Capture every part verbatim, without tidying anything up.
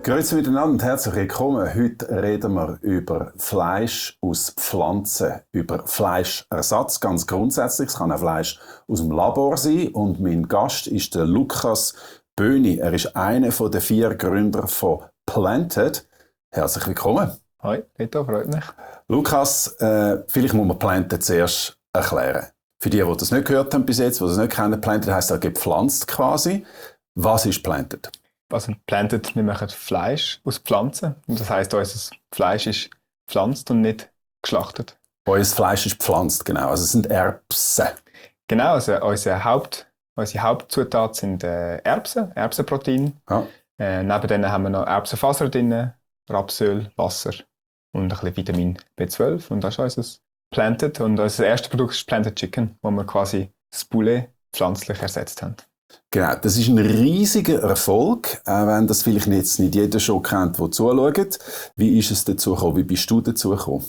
Grüezi miteinander und herzlich willkommen. Heute reden wir über Fleisch aus Pflanzen, über Fleischersatz, ganz grundsätzlich. Es kann auch Fleisch aus dem Labor sein. Und mein Gast ist der Lukas Böhni. Er ist einer der vier Gründer von Planted. Herzlich willkommen. Hi, Rita, freut mich. Lukas, äh, vielleicht muss man Planted zuerst erklären. Für die, die das nicht gehört haben bis jetzt, die das nicht kennen, Planted heisst ja gepflanzt quasi. Was ist Planted? Also Planted, wir machen Fleisch aus Pflanzen. Und das heisst, unser Fleisch ist gepflanzt und nicht geschlachtet. Unser Fleisch ist gepflanzt, genau. Also es sind Erbsen. Genau, also unsere, Haupt, unsere Hauptzutat sind äh, Erbsen, Erbsenprotein. Ja. Äh, neben denen haben wir noch Erbsenfaser drin, Rapsöl, Wasser und ein bisschen Vitamin B zwölf. Und das ist unser Planted. Und unser erstes Produkt ist Planted Chicken, wo wir quasi das Poulet pflanzlich ersetzt haben. Genau, das ist ein riesiger Erfolg, auch wenn das vielleicht jetzt nicht jeder schon kennt, der zuschaut. Wie ist es dazu gekommen? Wie bist du dazu gekommen?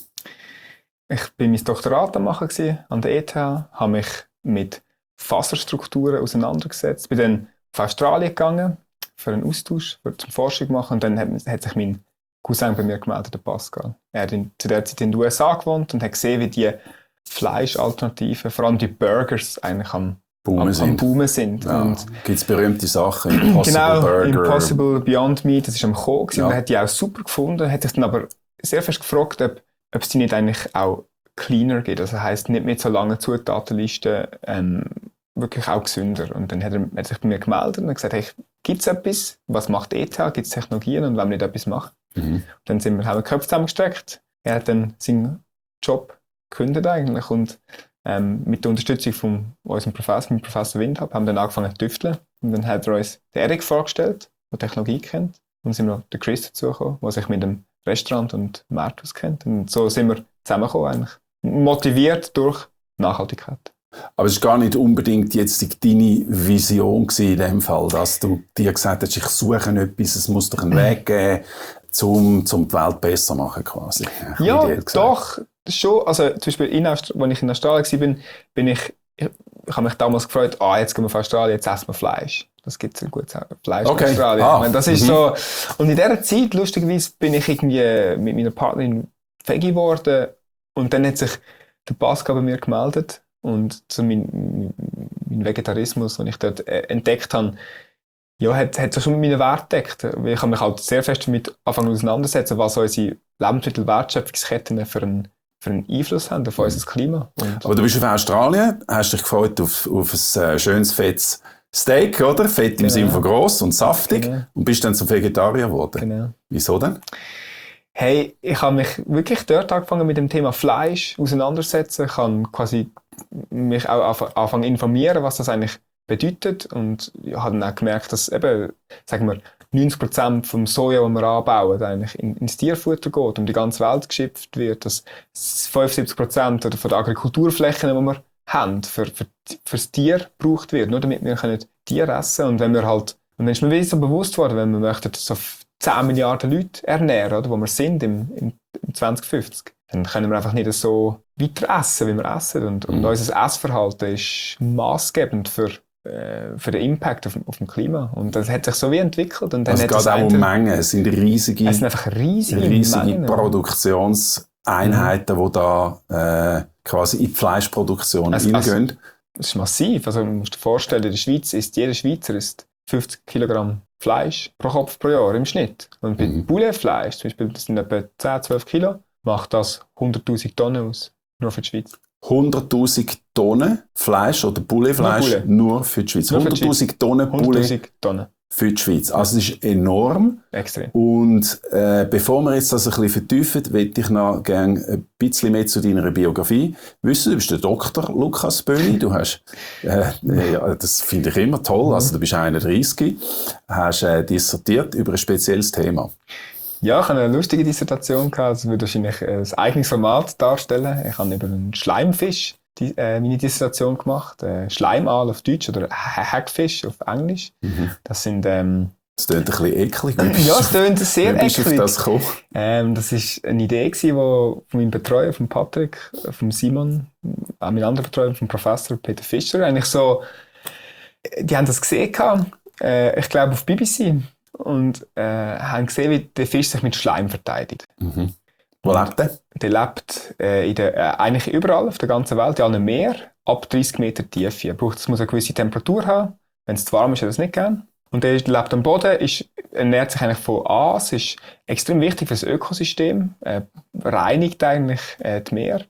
Ich war mein Doktorat am machen an der E T H, habe mich mit Faserstrukturen auseinandergesetzt. Bin dann auf Australien gegangen für einen Austausch, für zum Forschung machen. Und dann hat, hat sich mein Cousin bei mir gemeldet, der Pascal. Er hat in, zu der Zeit in den U S A gewohnt und hat gesehen, wie die Fleischalternativen, vor allem die Burgers, eigentlich am Boomen am, sind. am Boomen sind. Ja, gibt es berühmte Sachen, Impossible genau, Burger. Impossible Beyond Meat, das war am Kommen. Ja. Und er hat die auch super gefunden, hat sich dann aber sehr fest gefragt, ob, ob es die nicht eigentlich auch cleaner gibt. Also heisst, nicht mit so langen Zutatenlisten ähm, wirklich auch gesünder. Und dann hat er hat sich bei mir gemeldet und gesagt, hey, gibt es etwas? Was macht E T H? Gibt es Technologien? Und wenn wir nicht etwas machen? Mhm. Dann sind wir, haben wir die Köpfe zusammengesteckt. Er hat dann seinen Job gekündigt eigentlich und Ähm, mit der Unterstützung von unserem Professor, mit Professor Windhab, haben wir dann angefangen zu tüfteln. Und dann hat er uns den Erik vorgestellt, der Technologie kennt. Und dann sind wir noch den Chris dazugekommen, der sich mit dem Restaurant und dem Markt auskennt. Und so sind wir zusammengekommen eigentlich. Motiviert durch Nachhaltigkeit. Aber es war gar nicht unbedingt jetzt deine Vision in dem Fall, dass du dir gesagt hast, ich suche etwas, es muss doch einen Weg geben, um, um die Welt besser zu machen quasi. Ja, doch. Schon, also zum Beispiel, in Aust- als ich in Australien war, bin ich, ich, ich habe mich damals gefreut, ah, jetzt gehen wir auf Australien, jetzt essen wir Fleisch. Das gibt es ein gutes Fleisch okay. in Australien. Ah. Ich meine, das ist mhm. so. Und in dieser Zeit, lustigerweise, bin ich irgendwie mit meiner Partnerin Veggie geworden und dann hat sich der Pascal bei mir gemeldet und so mein, mein Vegetarismus, den ich dort entdeckt habe, ja, hat, hat sich schon mit meinen Werten gedeckt. Ich habe mich halt sehr fest damit angefangen auseinandersetzen, was unsere Lebensmittelwertschöpfungsketten für einen für einen Einfluss haben auf mhm. unser Klima. Und aber du bist auf Australien, hast dich gefreut auf, auf ein äh, schönes, fettes Steak, oder? Fett im genau. Sinne von gross und saftig. Genau. Und bist dann zum Vegetarier geworden. Genau. Wieso denn? Hey, ich habe mich wirklich dort angefangen mit dem Thema Fleisch auseinandersetzen. Ich habe quasi mich auch angefangen informieren, was das eigentlich bedeutet. Und ich habe dann auch gemerkt, dass eben, sagen wir, neunzig Prozent vom Soja, das wir anbauen, eigentlich in, ins Tierfutter geht, um die ganze Welt geschöpft wird, dass fünfundsiebzig Prozent von den Agrikulturflächen, die wir haben, für, für, für das Tier gebraucht wird, nur damit wir können Tiere essen können. Und wenn wir halt, und dann ist mir wieder so bewusst worden, wenn wir möchten so zehn Milliarden Leute ernähren, oder, wo wir sind im, im, im zwanzig fünfzig, dann können wir einfach nicht so weiter essen, wie wir essen. Und, und unser Essverhalten ist maßgebend für für den Impact auf, auf dem Klima. Und das hat sich so wie entwickelt. Und dann also hat es geht auch um Mengen. Es sind riesige, es sind einfach riesige, riesige Mengen, Produktionseinheiten, mhm. die da äh, quasi in die Fleischproduktion also, reingehen. Also, das ist massiv. Also, man muss dir vorstellen, in der Schweiz ist jeder Schweizer ist fünfzig Kilogramm Fleisch pro Kopf pro Jahr im Schnitt. Und bei mhm. Pouletfleisch, zum Beispiel, das sind etwa zehn, zwölf Kilo, macht das hunderttausend Tonnen aus. Nur für die Schweiz. hunderttausend Tonnen Fleisch oder Pouletfleisch nur, nur für die Schweiz. hunderttausend Tonnen Poulet Tonnen. für die Schweiz. Also es ist enorm. Extrem. Und äh, bevor wir jetzt das ein bisschen vertiefen, möchte ich noch gerne ein bisschen mehr zu deiner Biografie wissen. Du bist der Doktor Lukas Böhni. Du hast, äh, ja, das finde ich immer toll, also du bist einunddreissig, hast äh, dissertiert über ein spezielles Thema. Ja, ich hatte eine lustige Dissertation gehabt. Das würde wahrscheinlich ein eigenes Format darstellen. Ich habe über einen Schleimfisch die, äh, meine Dissertation gemacht. Äh, Schleimaal auf Deutsch oder Hackfish auf Englisch. Mhm. Das sind... Ähm, das klingt ein bisschen eklig. Ja, es klingt sehr eklig. Wie bist du auf das gekommen? Ähm, das war eine Idee, die von meinem Betreuer, von Patrick, von Simon, auch mein anderer Betreuer, vom Professor Peter Fischer. Eigentlich so, die haben das gesehen, äh, ich glaube auf B B C. und äh, haben gesehen, wie der Fisch sich mit Schleim verteidigt. Mhm. Wo lebt der? Der lebt äh, in der, äh, eigentlich überall auf der ganzen Welt, in allen Meeren, ab dreißig Meter Tiefe. Er braucht, es muss eine gewisse Temperatur haben. Wenn es zu warm ist, hat er das nicht gern. Und er lebt am Boden, ist, ernährt sich eigentlich von Aas, ist extrem wichtig für das Ökosystem, äh, reinigt eigentlich äh, die Meer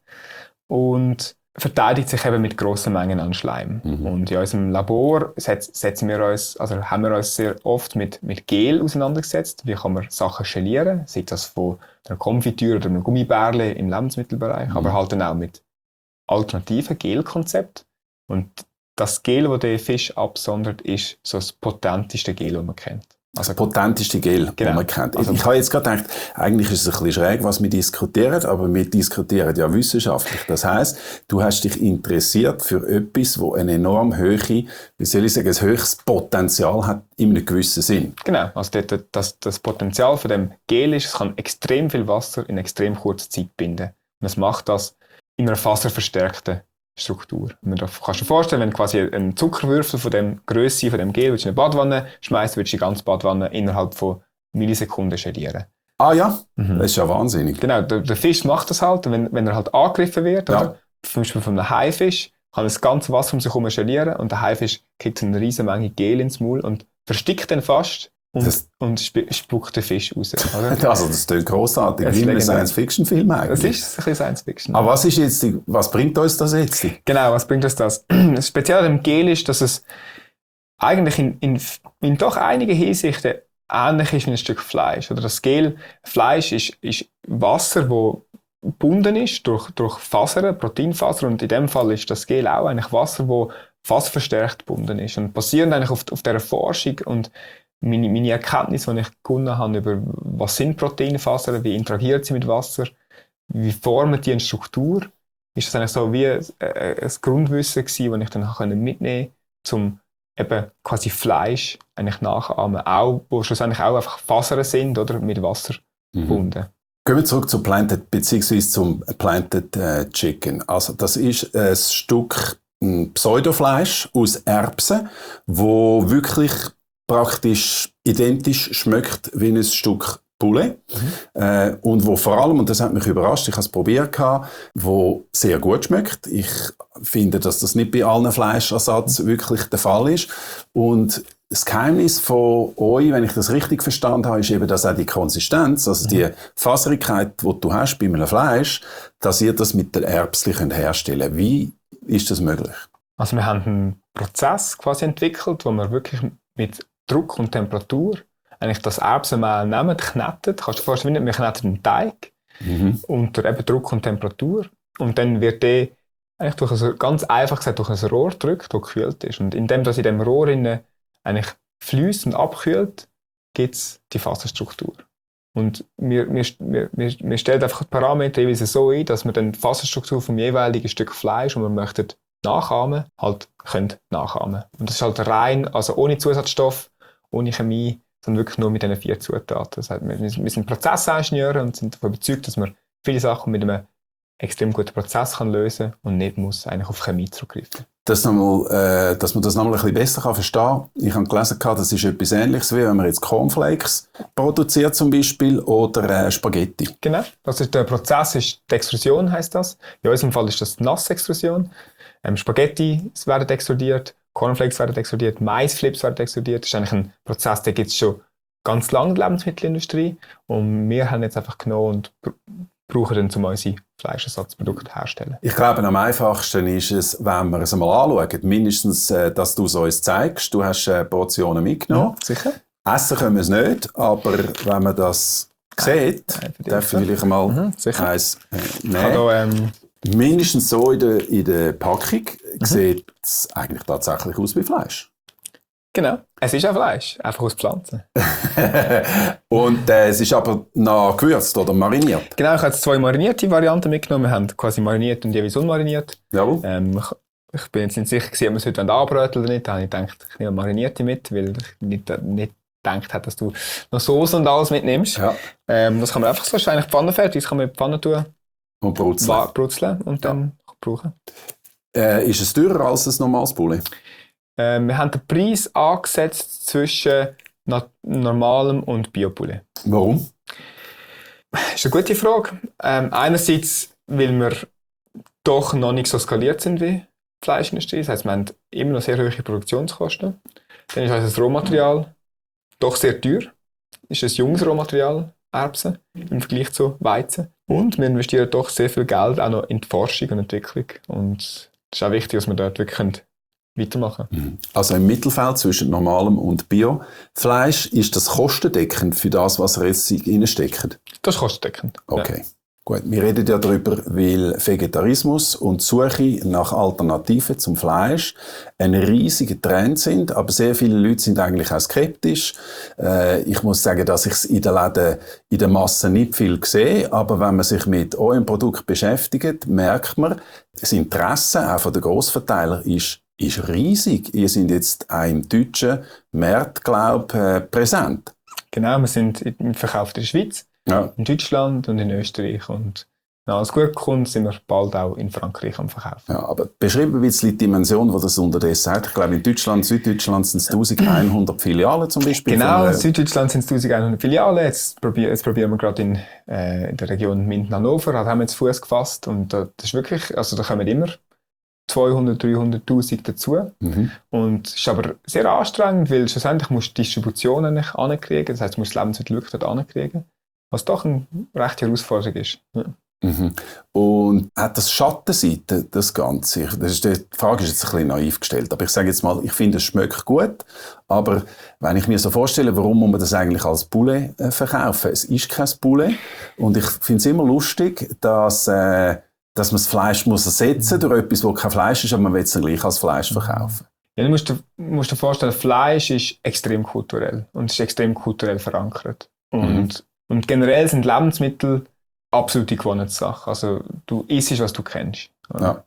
und verteidigt sich eben mit grossen Mengen an Schleim. Mhm. Und in unserem Labor setz, setzen wir uns, also haben wir uns sehr oft mit, mit Gel auseinandergesetzt. Wie kann man Sachen gelieren, sei das von einer Konfitüre oder einem Gummibärle im Lebensmittelbereich, mhm. aber halt dann auch mit alternativen Gelkonzepten. Und das Gel, das der Fisch absondert, ist so das potenteste Gel, das man kennt. Also das potenteste Gel, genau. das man kennt. Also, ich habe jetzt gerade gedacht, eigentlich ist es ein bisschen schräg, was wir diskutieren, aber wir diskutieren ja wissenschaftlich. Das heisst, du hast dich interessiert für etwas, das ein enorm hohe, wie soll ich sagen, ein höchstes Potenzial hat in einem gewissen Sinn. Genau, also das, das, das Potenzial von dem Gel ist, es kann extrem viel Wasser in extrem kurzer Zeit binden. Und es macht das in einer faserverstärkten Struktur. Man kannst dir vorstellen, wenn du quasi einen Zuckerwürfel von dem Grösse von dem Gel in eine Badwanne schmeißt, würdest du die ganze Badwanne innerhalb von Millisekunden gelieren. Ah ja, mhm. Das ist ja wahnsinnig. Genau, der, der Fisch macht das halt, wenn, wenn er halt angegriffen wird, ja. oder? Zum Beispiel von einem Haifisch, kann er das ganze Wasser um sich herum gelieren und der Haifisch kriegt eine riesige Menge Gel ins Maul und verstickt dann fast und, das, und sp- spuckt den Fisch raus. Oder? Also das klingt grossartig, wie ein Science-Fiction-Film eigentlich. Das ist ein bisschen Science-Fiction. Aber was ist jetzt die, was bringt uns das jetzt? Genau, was bringt uns das? Das Spezielle an dem Gel ist, dass es eigentlich in, in, in doch einigen Hinsichten ähnlich ist wie ein Stück Fleisch. Oder das Gel, Fleisch ist, ist Wasser, das gebunden ist durch, durch Fasern, Proteinfasern, und in dem Fall ist das Gel auch eigentlich Wasser, das faserverstärkt gebunden ist. Und basierend eigentlich auf, auf dieser Forschung und meine, meine Erkenntnisse, die ich gewonnen habe über was sind Proteinfasern, wie interagieren sie mit Wasser, wie formen die eine Struktur, ist das eigentlich so wie ein, ein Grundwissen gewesen, das ich dann mitnehmen konnte, um eben quasi Fleisch eigentlich nachahmen, auch, wo schlussendlich auch einfach Fasern sind oder mit Wasser mhm. gebunden. Gehen wir zurück zu Planted, beziehungsweise zum Planted äh, Chicken. Also das ist ein Stück ein Pseudofleisch aus Erbsen, wo wirklich praktisch identisch schmeckt wie ein Stück Poulet. Mhm. Äh, und wo vor allem, und das hat mich überrascht, ich habe es probiert, wo sehr gut schmeckt. Ich finde, dass das nicht bei allen Fleischersatz wirklich der Fall ist. Und das Geheimnis von euch, wenn ich das richtig verstanden habe, ist eben, dass auch die Konsistenz, also die Faserigkeit, die du hast bei einem Fleisch, dass ihr das mit der Erbsli herstellen könnt. Wie ist das möglich? Also wir haben einen Prozess quasi entwickelt, wo wir wirklich mit Druck und Temperatur eigentlich das Erbsenmehl nehmen, kneten. Kannst du dir vorstellen, wir kneten einen Teig mhm. unter eben Druck und Temperatur. Und dann wird der eigentlich durch ein, ganz einfach gesagt durch ein Rohr gedrückt, das gekühlt ist. Und indem das in dem Rohr eigentlich fließt und abkühlt, gibt es die Faserstruktur. Und wir, wir, wir, wir stellen einfach die Parameter jeweils so ein, dass wir dann die Faserstruktur vom jeweiligen Stück Fleisch, das wir möchten nachahmen, halt können nachahmen. Und das ist halt rein, also ohne Zusatzstoff, ohne Chemie, sondern wirklich nur mit diesen vier Zutaten. Das heißt, wir, wir sind Prozessingenieure und sind davon überzeugt, dass man viele Sachen mit einem extrem guten Prozess kann lösen und nicht muss eigentlich auf Chemie zurückgreifen. Das nochmal, äh, dass man das nochmal ein bisschen besser kann verstehen kann. Ich habe gelesen, das ist etwas Ähnliches, wie wenn man jetzt Cornflakes produziert zum Beispiel oder äh, Spaghetti. Genau, das ist der Prozess ist die Extrusion, heisst das. In unserem Fall ist das die Nassextrusion. Ähm, Spaghetti werden extrudiert, Cornflakes werden extrudiert, Maisflips werden extrudiert. Das ist eigentlich ein Prozess, den gibt es schon ganz lange in der Lebensmittelindustrie. Und wir haben jetzt einfach genommen und brauchen dann, um unsere Fleischersatzprodukte herzustellen. Ich glaube, am einfachsten ist es, wenn wir es einmal anschauen. Mindestens, äh, dass du es uns zeigst. Du hast äh, Portionen mitgenommen. Ja, sicher. Essen können wir es nicht, aber wenn man das sieht, darf ich vielleicht mal mhm, eins äh, nehmen. Da, ähm, Mindestens so in der, in der Packung mhm. sieht es eigentlich tatsächlich aus wie Fleisch. Genau, es ist auch Fleisch, einfach aus Pflanzen. Und äh, es ist aber noch gewürzt oder mariniert? Genau, ich habe jetzt zwei marinierte Varianten mitgenommen. Wir haben quasi mariniert und jeweils unmariniert. Jawohl. Ähm, ich, ich bin jetzt nicht sicher gewesen, ob wir es heute anbröteln oder nicht. Da habe ich gedacht, ich nehme marinierte mit, weil ich nicht, nicht gedacht habe, dass du noch Soße und alles mitnimmst. Ja. Ähm, das kann man einfach so, wahrscheinlich pfannenfertig, das kann man in die Pfanne tun. Und brutzeln. Brutzeln und dann ja. brauchen. Äh, ist es teurer als ein normales Poulet? Ähm, wir haben den Preis angesetzt zwischen normalem und Biopoulet. Warum? Das ist eine gute Frage. Ähm, einerseits, weil wir doch noch nicht so skaliert sind wie die Fleischindustrie. Das heisst, wir haben immer noch sehr hohe Produktionskosten. Dann ist unser Rohmaterial doch sehr teuer. Ist ein junges Rohmaterial, Erbsen, im Vergleich zu Weizen. Und wir investieren doch sehr viel Geld auch noch in die Forschung und Entwicklung. Und es ist auch wichtig, dass wir dort wirklich weitermachen können. Also im Mittelfeld zwischen normalem und Biofleisch, ist das kostendeckend für das, was ihr jetzt reinsteckt? Das ist kostendeckend. Okay. Ja. Gut, wir reden ja darüber, weil Vegetarismus und die Suche nach Alternativen zum Fleisch ein riesiger Trend sind, aber sehr viele Leute sind eigentlich auch skeptisch. Äh, ich muss sagen, dass ich es in den Läden in der Masse nicht viel sehe, aber wenn man sich mit eurem Produkt beschäftigt, merkt man, das Interesse auch von den Grossverteilern ist, ist riesig. Ihr seid jetzt auch im deutschen Markt, glaube ich, äh, präsent. Genau, wir sind im Verkauf in der Schweiz. Ja. In Deutschland und in Österreich. Und wenn alles gut kommt, sind wir bald auch in Frankreich am Verkaufen. Ja, aber beschreib ein bisschen die Dimension, die das unterdessen hat. Ich glaube, in Deutschland, Süddeutschland sind es eintausendeinhundert Filialen zum Beispiel. Genau, in äh, Süddeutschland sind es eintausendeinhundert Filialen. Jetzt, probier, jetzt probieren wir gerade in, äh, in der Region Minden-Hannover. Da haben wir jetzt Fuß gefasst. Und äh, das ist wirklich, also da kommen immer zweihundert, dreihunderttausend dazu. Mhm. Und es ist aber sehr anstrengend, weil schlussendlich musst du die Distribution nicht ankriegen. Das heisst, du musst das Lebensmittel wirklich dort ankriegen. Was doch eine rechte Herausforderung ist. Ja. Mhm. Und hat das Schattenseite, das Ganze? Das ist, die Frage ist jetzt ein bisschen naiv gestellt, aber ich sage jetzt mal, ich finde, es schmeckt gut, aber wenn ich mir so vorstelle, warum muss man das eigentlich als Poulet äh, verkaufen? Es ist kein Poulet und ich finde es immer lustig, dass, äh, dass man das Fleisch muss ersetzen muss durch etwas, das kein Fleisch ist, aber man will es dann gleich als Fleisch verkaufen. Ja, du musst dir, musst dir vorstellen, Fleisch ist extrem kulturell und ist extrem kulturell verankert. Und Mhm. Und generell sind Lebensmittel absolute Gewohnheitssache. Also du isst, was du kennst. Ja.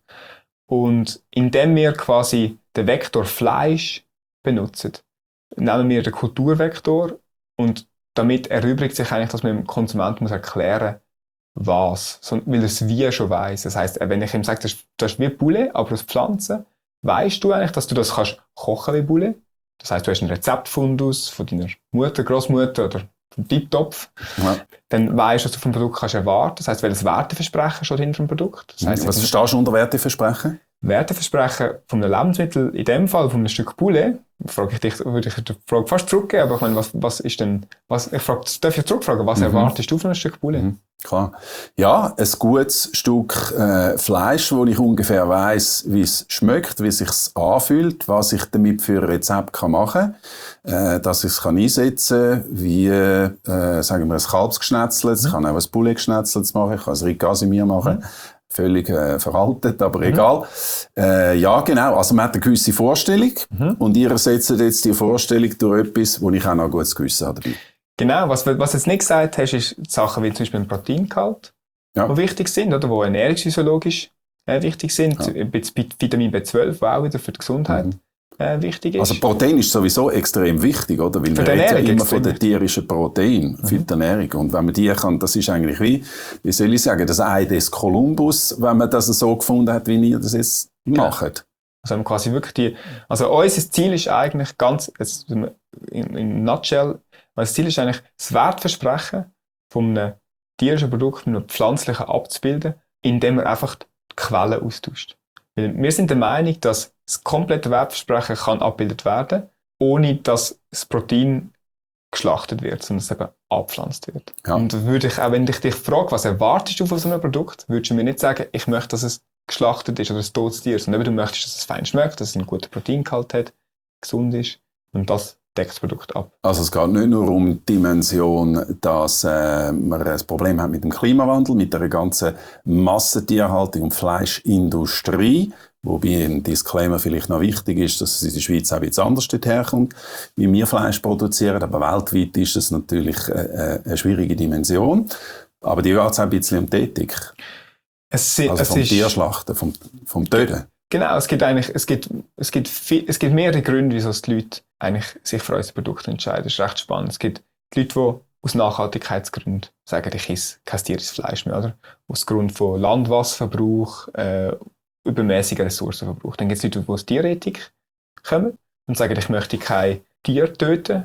Und indem wir quasi den Vektor Fleisch benutzen, nehmen wir den Kulturvektor und damit erübrigt sich eigentlich, dass man dem Konsumenten muss erklären muss, was. So, weil er es wie schon weiss. Das heisst, wenn ich ihm sage, das ist, das ist wie Poulet, aber aus Pflanzen, weisst du eigentlich, dass du das kannst kochen wie Poulet. Das heisst, du hast einen Rezeptfundus von deiner Mutter, Großmutter oder vom Tipptopf, Ja. dann weisst du, was du vom Produkt kannst erwarten. Das heisst, welches Werteversprechen steht hinter dem Produkt. Das heisst, Was verstehst du unter Werteversprechen? Werteversprechen von einem Lebensmittel, in dem Fall von einem Stück Poulet, frage ich dich, würde ich die Frage fast zurückgeben, aber ich meine, was, was ist denn, was, ich frage, darf ich zurückfragen, was Mhm. erwartest du von einem Stück Poulet? Mhm. Klar. Ja, ein gutes Stück äh, Fleisch, wo ich ungefähr weiss, wie es schmeckt, wie es sich anfühlt, was ich damit für ein Rezept kann machen kann, äh, dass ich es kann einsetzen kann, wie, äh, sagen wir, ein Kalbsgeschnetzelt, ich kann auch ein Poulet-Geschnetzelt machen, ich kann ein Riz-Casimir machen. Mhm. Völlig äh, veraltet, aber mhm. egal. Äh, ja, genau. Also man hat eine gewisse Vorstellung Mhm. und ihr ersetzt jetzt die Vorstellung durch etwas, wo ich auch noch ein gutes Gewissen habe dabei. Genau, was, was du jetzt nicht gesagt hast, ist Sachen wie zum Beispiel ein Proteingehalt, Ja. die wichtig sind, oder, die ernährungsphysiologisch äh, wichtig sind. Ja. Ein bisschen Vitamin B zwölf, das auch wieder für die Gesundheit Mhm. äh, wichtig ist. Also Protein ist sowieso extrem wichtig, oder? Weil Für man die redet ja Ernährung immer von extrem den tierischen Protein für die Ernährung. Und wenn man die kann, das ist eigentlich wie, wie soll ich sagen, das Ei des Kolumbus, wenn man das so gefunden hat, wie ihr das jetzt macht. Also haben quasi wirklich die, also unser Ziel ist eigentlich ganz, jetzt in, in in nutshell, das Ziel ist eigentlich, das Wertversprechen von einem tierischen Produkt mit einem pflanzlichen abzubilden, indem man einfach die Quellen austauscht. Weil wir sind der Meinung, dass das komplette Wertversprechen kann abgebildet werden, ohne dass das Protein geschlachtet wird, sondern es eben abgepflanzt wird. Ja. Und da würde ich, auch wenn ich dich frage, was erwartest du von so einem Produkt, würdest du mir nicht sagen, ich möchte, dass es geschlachtet ist oder ein totes Tier, sondern eben, du möchtest, dass es fein schmeckt, dass es einen guten Proteingehalt hat, gesund ist und das deckt das Produkt ab. Also es geht nicht nur um die Dimension, dass äh, man ein Problem hat mit dem Klimawandel, mit der ganzen Massentierhaltung und Fleischindustrie, wobei ein Disclaimer vielleicht noch wichtig ist, dass es in der Schweiz auch etwas anders herkommt, wie wir Fleisch produzieren, aber weltweit ist es natürlich äh, eine schwierige Dimension. Aber die geht auch ein bisschen um die Ethik. Es, Also es vom ist, Tierschlachten, vom, vom Töten. Genau, es gibt eigentlich, es gibt, es gibt, viel, es gibt mehrere Gründe, wieso die Leute eigentlich sich für unser Produkt entscheiden. Das ist recht spannend. Es gibt die Leute, die aus Nachhaltigkeitsgründen sagen, ich esse kein tierisches Fleisch mehr, oder? Aus Grund von Landwasserverbrauch, äh, übermäßiger Ressourcenverbrauch. Dann gibt es Leute, die aus Tierethik kommen und sagen, ich möchte kein Tier töten.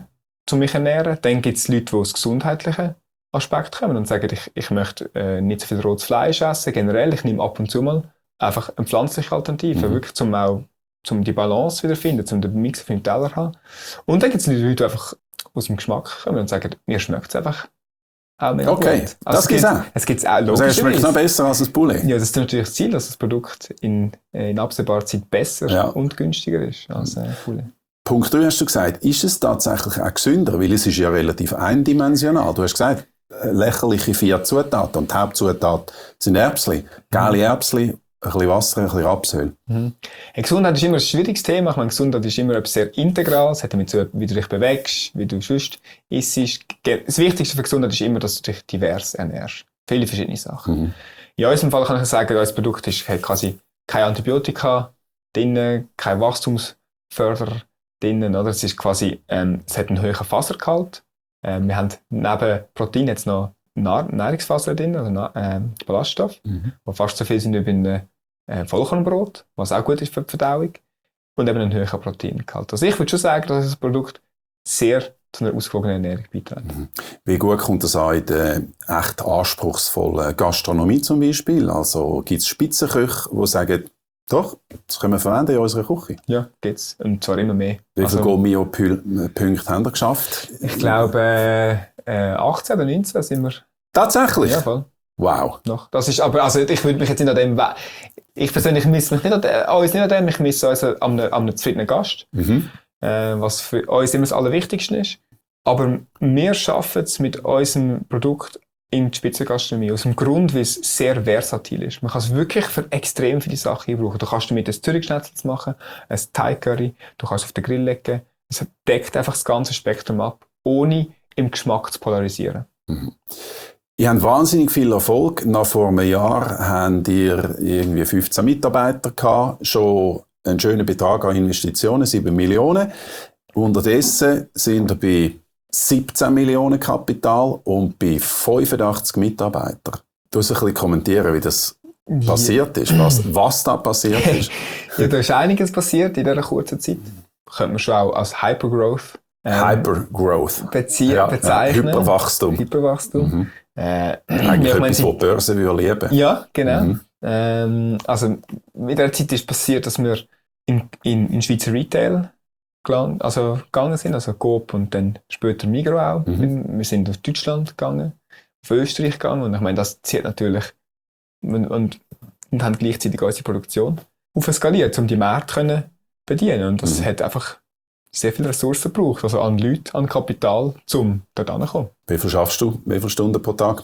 um mich zu ernähren. Dann gibt es Leute, die aus gesundheitlichen Aspekt kommen und sagen, ich, ich möchte äh, nicht so viel rotes Fleisch essen, generell, ich nehme ab und zu mal einfach eine pflanzliche Alternative, mhm. wirklich zum auch zum die Balance wiederfinden, zum den Mix auf dem Teller haben. Und dann gibt es Leute, die einfach aus dem Geschmack kommen und sagen, mir schmeckt es einfach auch mega okay, gut. Also das gibt es auch? Es gibt es auch, logischerweise. Also es schmeckt noch besser als das Poulet? Ja, das ist natürlich das Ziel, dass das Produkt in, in absehbarer Zeit besser ja. und günstiger ist als äh, Poulet. Punkt drei hast du gesagt, ist es tatsächlich auch gesünder? Weil es ist ja relativ eindimensional. Du hast gesagt, lächerliche vier Zutaten und die Hauptzutat sind Erbsli. Geile Erbsli, ein bisschen Wasser, ein bisschen Rapsöl. Mhm. Hey, Gesundheit ist immer ein schwieriges Thema. Ich meine, Gesundheit ist immer etwas sehr Integrales. Es hat damit zu tun, wie du dich bewegst, wie du sonst isst. Das Wichtigste für Gesundheit ist immer, dass du dich divers ernährst. Viele verschiedene Sachen. Mhm. In unserem Fall kann ich sagen, unser Produkt ist, hat quasi keine Antibiotika drin, kein Wachstumsförderer drin. Oder? Es ist quasi, ähm, es hat einen hohen Fasergehalt. Ähm, wir haben neben Protein jetzt noch Nahrungsfaser drin, also Na- äh, Ballaststoffe, mhm. die fast so viel sind wie bei einem äh, Vollkornbrot, was auch gut ist für die Verdauung. Und eben einen höheren Proteingehalt. Also ich würde schon sagen, dass das Produkt sehr zu einer ausgewogenen Ernährung beiträgt. Mhm. Wie gut kommt das an in der echt anspruchsvollen Gastronomie zum Beispiel? Also gibt es Spitzenköche, die sagen, doch, das können wir verwenden in unserer Küche? Ja, gibt es. Und zwar immer mehr. Wie viele also, Gomio-Punkte haben wir geschafft? Ich glaube, äh, achtzehn oder neunzehn sind wir. Tatsächlich? Ja, voll. Wow. Noch. Das ist, aber also, ich würde mich jetzt nicht an dem... Ich persönlich misse mich nicht an dem, uns nicht an dem, ich misse uns an einem, an einem zufriedenen Gast, mhm. äh, was für uns immer das Allerwichtigste ist. Aber wir schaffen es mit unserem Produkt in die Spitzengastronomie. Aus dem Grund, weil es sehr versatil ist. Man kann es wirklich für extrem viele Sachen einbrauchen. Du kannst damit ein Zürichschnitzel machen, ein Thai-Curry, du kannst es auf den Grill legen. Es deckt einfach das ganze Spektrum ab, ohne im Geschmack zu polarisieren. Mhm. Ihr habt wahnsinnig viel Erfolg. Nach vor einem Jahr habt ihr irgendwie fünfzehn Mitarbeiter gehabt, schon einen schönen Betrag an Investitionen, sieben Millionen. Unterdessen sind ihr bei siebzehn Millionen Kapital und bei fünfundachtzig Mitarbeitern. Du musst ein bisschen kommentieren, wie das ja. passiert ist, was, was da passiert ist. Ja, da ist einiges passiert in dieser kurzen Zeit. Könnte man schon auch als Hypergrowth ähm, Hypergrowth bezie- ja, bezeichnen. Ja, Hyperwachstum. Hyperwachstum. Mhm. Äh, Eigentlich ich meine, etwas, was die Börse würde lieben. Ja, genau. Mhm. Ähm, also in der Zeit ist passiert, dass wir in, in, in Schweizer Retail gelang, also gegangen sind, also Coop und dann später Migros auch. Mhm. Wir sind auf Deutschland gegangen, auf Österreich gegangen und ich meine, das zieht natürlich und, und, und haben gleichzeitig unsere Produktion aufskaliert, um die Märkte können bedienen. Und das mhm. hat einfach sehr viele Ressourcen gebraucht, also an Leute, an Kapital, um dort hinzukommen. Wie viel schaffst du? Wie viele Stunden pro Tag?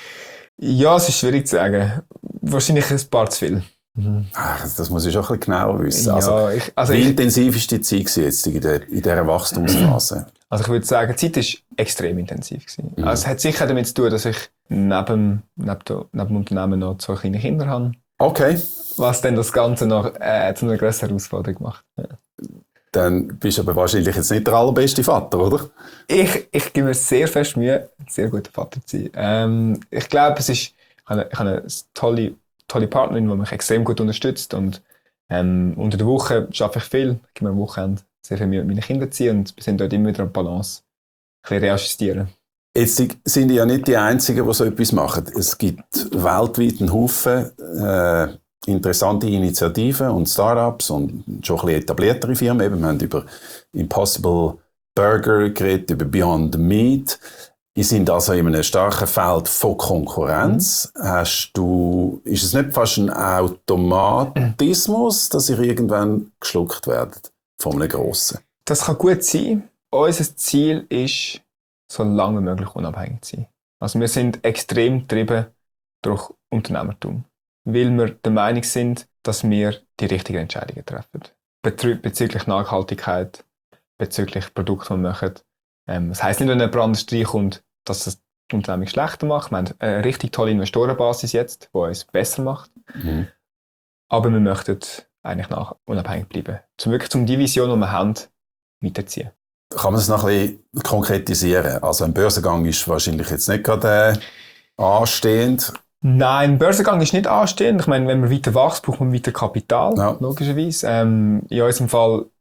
Ja, es ist schwierig zu sagen. Wahrscheinlich ein paar zu viel. Mhm. Ach, das muss ich schon ein bisschen genauer wissen. Ja, also, ich, also wie ich, intensiv ist die Zeit jetzt in, der, in dieser Wachstumsphase? Also ich würde sagen, die Zeit war extrem intensiv. Mhm. Also es hat sicher damit zu tun, dass ich neben, neben, der, neben dem Unternehmen noch zwei kleine Kinder habe. Okay. Was dann das Ganze noch äh, zu einer grösseren Herausforderung macht. Ja. Dann bist du aber wahrscheinlich jetzt nicht der allerbeste Vater, oder? Ich, ich gebe mir sehr fest Mühe, ein sehr guter Vater zu sein. Ähm, ich glaube, es ist, ich habe, ich habe eine tolle, tolle Partnerin, die mich extrem gut unterstützt. Und ähm, unter der Woche arbeite ich viel, ich gebe mir am Wochenende sehr viel Mühe mit meinen Kindern zu ziehen und wir sind dort immer wieder an Balance, ein bisschen reajustieren. Jetzt sind ja nicht die Einzigen, die so etwas machen. Es gibt weltweit einen Haufen äh, interessante Initiativen und Startups und schon ein bisschen etabliertere Firmen. Eben, wir haben über Impossible Burger geredet, über Beyond Meat. Die sind also in einem starken Feld von Konkurrenz. Mhm. Hast du, ist es nicht fast ein Automatismus, dass sie irgendwann geschluckt werden von einem Grossen? Das kann gut sein. Unser Ziel ist, so lange wie möglich unabhängig zu sein. Also wir sind extrem getrieben durch Unternehmertum, weil wir der Meinung sind, dass wir die richtigen Entscheidungen treffen. Bezü- bezüglich Nachhaltigkeit, bezüglich Produkten, die wir machen. Ähm, das heisst nicht, wenn jemand anders reinkommt, dass es die Unternehmung schlechter macht. Wir haben eine richtig tolle Investorenbasis jetzt, die uns besser macht. Mhm. Aber wir möchten eigentlich nach unabhängig bleiben. Zum wirklich zum die Vision, die wir haben, weiterziehen. Kann man es noch ein bisschen konkretisieren? Also ein Börsengang ist wahrscheinlich jetzt nicht gerade äh, anstehend. Nein, ein Börsengang ist nicht anstehend. Ich meine, wenn man weiter wächst, braucht man weiter Kapital, ja. logischerweise. Ähm, in unserem Fall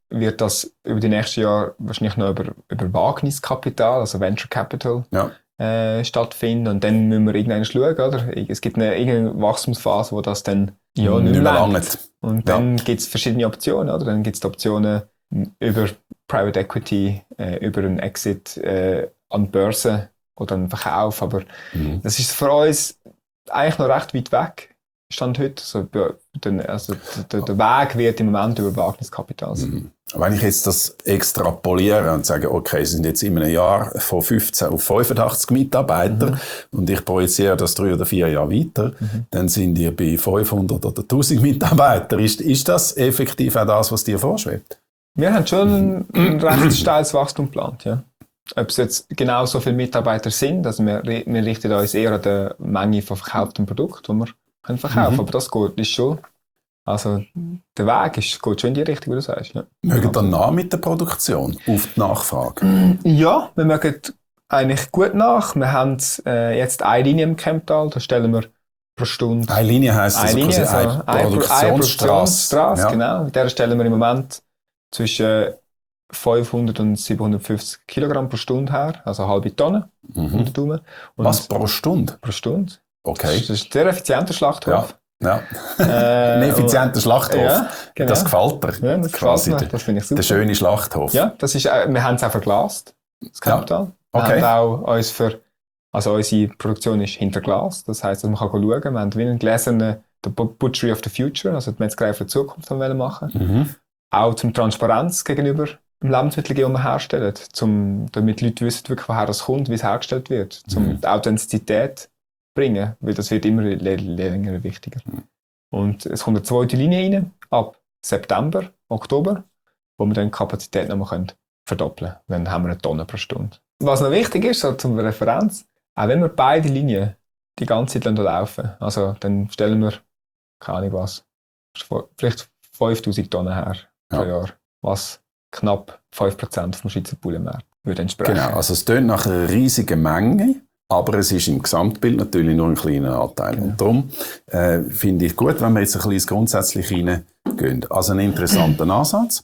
wird das über die nächsten Jahre wahrscheinlich noch über, über Wagniskapital, also Venture Capital, Ja. äh, stattfinden. Und dann müssen wir irgendwann schauen, oder? Es gibt eine irgendeine Wachstumsphase, wo das dann ja, nicht, Nicht mehr mehr lange. langt. Und dann ja. gibt es verschiedene Optionen, oder? Dann gibt es die Optionen über Private Equity, äh, über einen Exit äh, an die Börse oder einen Verkauf. Aber mhm. das ist für uns eigentlich noch recht weit weg. Stand heute. Also, also der, der Weg wird im Moment über Wagniskapital sein. Mhm. Wenn ich jetzt das extrapoliere und sage, okay, es sind jetzt in einem Jahr von fünfzehn auf fünfundachtzig Mitarbeiter mhm. und ich projiziere das drei oder vier Jahre weiter, mhm. dann sind ihr bei fünfhundert oder tausend Mitarbeitern. Ist, ist das effektiv auch das, was dir vorschwebt? Wir haben schon ein recht steiles Wachstum geplant, ja. Ob es jetzt genau so viele Mitarbeiter sind, also wir, wir richten uns eher an die Menge von verkauftem Produkt, die wir können verkaufen, mhm. aber das geht ist schon, also der Weg ist, geht schon in die Richtung, wie du sagst. Ja. Mögen dann nach mit der Produktion, auf die Nachfrage? Ja, wir mögen eigentlich gut nach. Wir haben äh, jetzt eine Linie im Kemptal, da stellen wir pro Stunde... Eine Linie heisst eine also Linie, quasi eine, also eine Produktionsstrasse. Ja. Genau, mit der stellen wir im Moment zwischen fünfhundert und siebenhundertfünfzig Kilogramm pro Stunde her, also eine halbe Tonne. Mhm. Und was, pro Stunde? Pro Stunde. Okay. Das ist ein sehr effizienter Schlachthof. Ja. ja. Äh, ein effizienter Schlachthof. Ja, genau. Das gefällt dir. Ja, das quasi gefällt mir. Das finde ich super. Der schöne Schlachthof. Ja, das ist, wir haben es auch verglast, das Kemptal. Ja. Okay. Wir haben auch uns für, also unsere Produktion ist hinter Glas. Das heisst, dass man kann schauen. Wir haben wie einen gläsernen The Butchery of the Future, also die Metzgerei für die Zukunft machen. Mhm. Auch zum Transparenz gegenüber dem Lebensmittel, die wir herstellen, zum, damit die Leute wissen, wirklich, woher das kommt, wie es hergestellt wird, um mhm. die Authentizität bringen, weil das wird immer länger wichtiger. Mhm. Und es kommt eine zweite Linie rein, ab September, Oktober, wo wir dann die Kapazität noch mal verdoppeln können. Dann haben wir eine Tonne pro Stunde. Was noch wichtig ist, so zum Referenz, auch wenn wir beide Linien die ganze Zeit laufen, also dann stellen wir, keine Ahnung was, vielleicht fünftausend Tonnen her pro ja. Jahr, was knapp fünf Prozent vom Schweizer Bullenmarkt würde entsprechen. Genau, also es tönt nach einer riesigen Menge, aber es ist im Gesamtbild natürlich nur ein kleiner Anteil. Genau. Und darum äh, finde ich gut, wenn wir jetzt ein bisschen grundsätzlich reingehen. Also ein interessanter Ansatz,